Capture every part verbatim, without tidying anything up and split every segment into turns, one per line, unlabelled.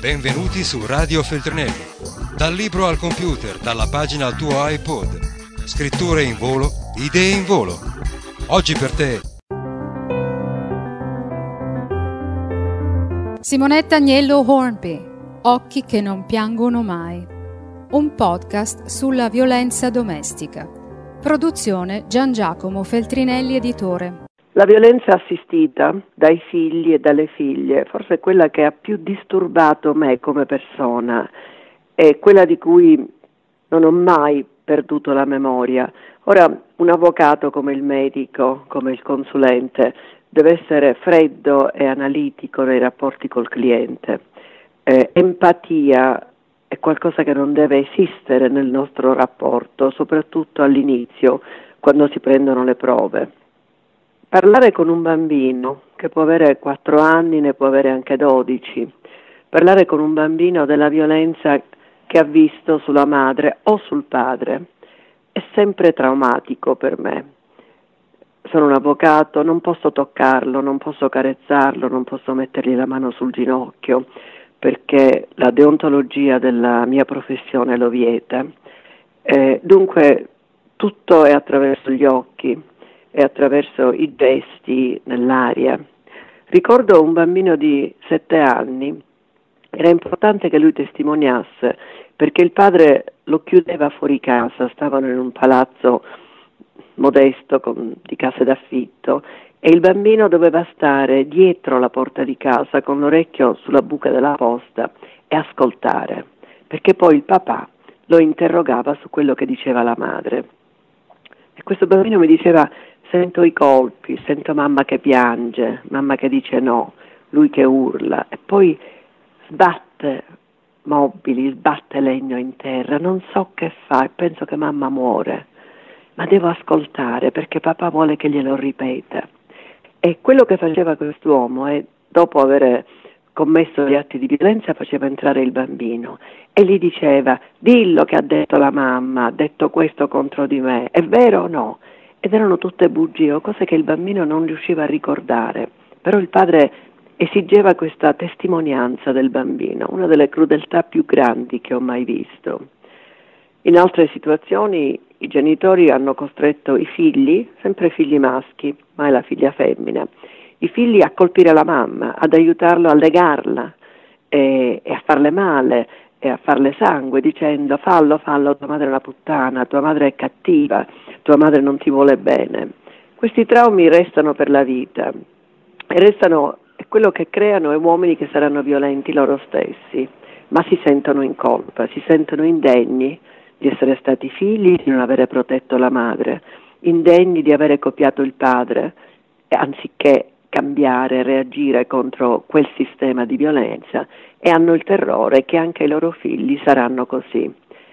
Benvenuti su Radio Feltrinelli. Dal libro al computer, dalla pagina al tuo iPod. Scritture in volo, idee in volo. Oggi per te.
Simonetta Agnello Hornby, Occhi che non piangono mai. Un podcast sulla violenza domestica. Produzione Gian Giacomo Feltrinelli editore.
La violenza assistita dai figli e dalle figlie, forse è quella che ha più disturbato me come persona, è quella di cui non ho mai perduto la memoria. Ora, un avvocato come il medico, come il consulente, deve essere freddo e analitico nei rapporti col cliente. Eh, empatia è qualcosa che non deve esistere nel nostro rapporto, soprattutto all'inizio, quando si prendono le prove. Parlare con un bambino che può avere quattro anni, ne può avere anche dodici, parlare con un bambino della violenza che ha visto sulla madre o sul padre è sempre traumatico per me. Sono un avvocato, non posso toccarlo, non posso carezzarlo, non posso mettergli la mano sul ginocchio perché la deontologia della mia professione lo vieta. Eh, dunque tutto è attraverso gli occhi e attraverso i gesti nell'aria. Ricordo un bambino di sette anni, era importante che lui testimoniasse perché il padre lo chiudeva fuori casa, stavano in un palazzo modesto con, di case d'affitto e il bambino doveva stare dietro la porta di casa con l'orecchio sulla buca della posta e ascoltare, perché poi il papà lo interrogava su quello che diceva la madre. E questo bambino mi diceva: sento i colpi, sento mamma che piange, mamma che dice no, lui che urla e poi sbatte mobili, sbatte legno in terra, non so che fa e penso che mamma muore, ma devo ascoltare perché papà vuole che glielo ripeta. E quello che faceva quest'uomo è, dopo aver commesso gli atti di violenza, faceva entrare il bambino e gli diceva: dillo che ha detto la mamma, ha detto questo contro di me, è vero o no? Ed erano tutte bugie o cose che il bambino non riusciva a ricordare, però il padre esigeva questa testimonianza del bambino, una delle crudeltà più grandi che ho mai visto. In altre situazioni i genitori hanno costretto i figli, sempre figli maschi, mai la figlia femmina, i figli a colpire la mamma, ad aiutarlo a legarla e, e a farle male e a farle sangue, dicendo: fallo, fallo, tua madre è una puttana, tua madre è cattiva, tua madre non ti vuole bene. Questi traumi restano per la vita e restano, è quello che creano è uomini che saranno violenti loro stessi, ma si sentono in colpa, si sentono indegni di essere stati figli, di non avere protetto la madre, indegni di avere copiato il padre, anziché cambiare, reagire contro quel sistema di violenza, e hanno il terrore che anche i loro figli saranno così.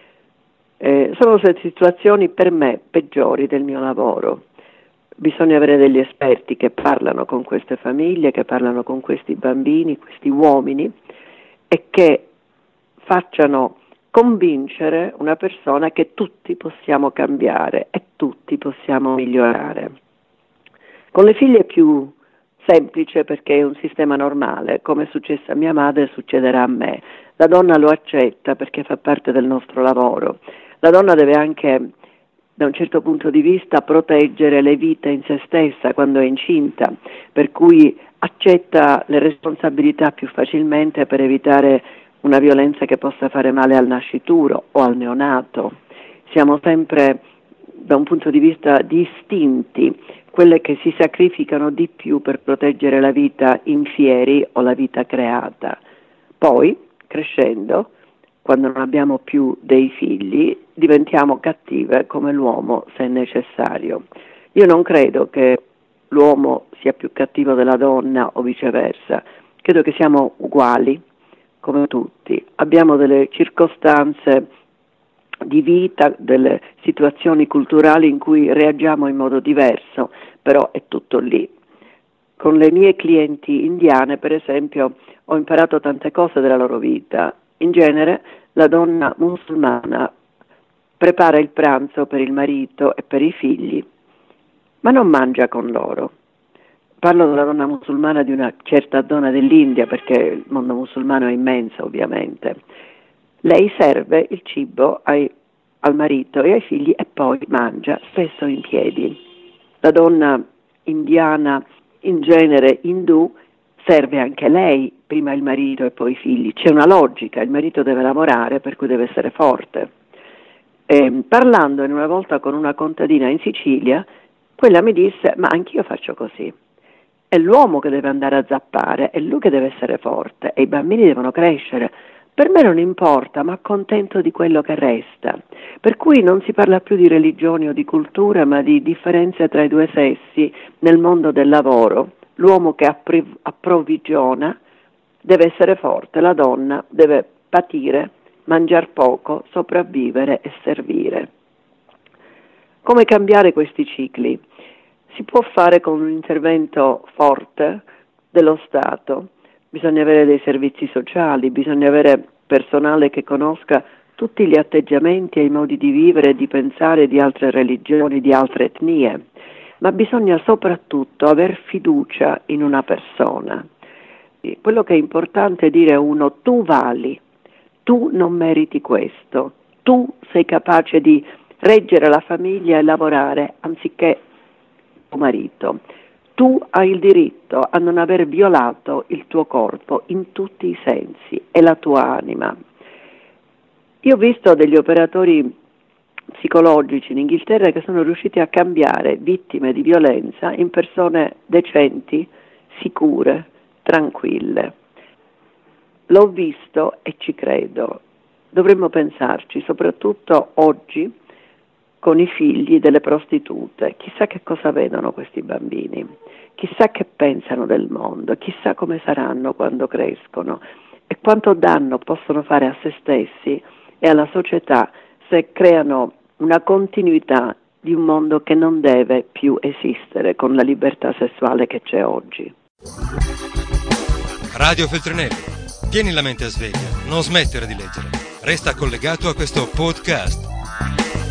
Eh, sono situazioni per me peggiori del mio lavoro. Bisogna avere degli esperti che parlano con queste famiglie, che parlano con questi bambini, questi uomini, e che facciano convincere una persona che tutti possiamo cambiare e tutti possiamo migliorare. Con le figlie è più semplice perché è un sistema normale, come è successo a mia madre succederà a me. La donna lo accetta perché fa parte del nostro lavoro. La donna deve anche, da un certo punto di vista, proteggere le vite in se stessa quando è incinta, per cui accetta le responsabilità più facilmente per evitare una violenza che possa fare male al nascituro o al neonato. Siamo sempre, da un punto di vista di istinti, quelle che si sacrificano di più per proteggere la vita infieri o la vita creata. Poi, crescendo, quando non abbiamo più dei figli, diventiamo cattive come l'uomo se è necessario. Io non credo che l'uomo sia più cattivo della donna o viceversa, credo che siamo uguali come tutti, abbiamo delle circostanze di vita, delle situazioni culturali in cui reagiamo in modo diverso, però è tutto lì. Con le mie clienti indiane, per esempio, ho imparato tante cose della loro vita. In genere la donna musulmana prepara il pranzo per il marito e per i figli, ma non mangia con loro. parlo della donna musulmana di una certa zona dell'India, perché il mondo musulmano è immenso ovviamente. Lei serve il cibo ai, al marito e ai figli e poi mangia, spesso in piedi. La donna indiana, in genere indù, serve anche lei prima il marito e poi i figli. C'è una logica, il marito deve lavorare, per cui deve essere forte. E, parlando una volta con una contadina in Sicilia, quella mi disse: ma anch'io faccio così. È l'uomo che deve andare a zappare, è lui che deve essere forte e i bambini devono crescere. Per me non importa, ma contento di quello che resta. Per cui non si parla più di religioni o di cultura, ma di differenze tra i due sessi nel mondo del lavoro. L'uomo che appri- approvvigiona deve essere forte, la donna deve patire, mangiare poco, sopravvivere e servire. Come cambiare questi cicli? Si può fare con un intervento forte dello Stato. Bisogna avere dei servizi sociali, bisogna avere personale che conosca tutti gli atteggiamenti e i modi di vivere e di pensare di altre religioni, di altre etnie, ma bisogna soprattutto aver fiducia in una persona. Quello che è importante è dire a uno: tu vali, tu non meriti questo, tu sei capace di reggere la famiglia e lavorare anziché tuo marito. Tu hai il diritto a non aver violato il tuo corpo in tutti i sensi e la tua anima. Io ho visto degli operatori psicologici in Inghilterra che sono riusciti a cambiare vittime di violenza in persone decenti, sicure, tranquille. L'ho visto e ci credo. Dovremmo pensarci, soprattutto oggi, con i figli delle prostitute. Chissà che cosa vedono questi bambini, chissà che pensano del mondo, chissà come saranno quando crescono e quanto danno possono fare a se stessi e alla società se creano una continuità di un mondo che non deve più esistere con la libertà sessuale che c'è oggi.
Radio Feltrinelli, tieni la mente a sveglia, non smettere di leggere, resta collegato a questo podcast.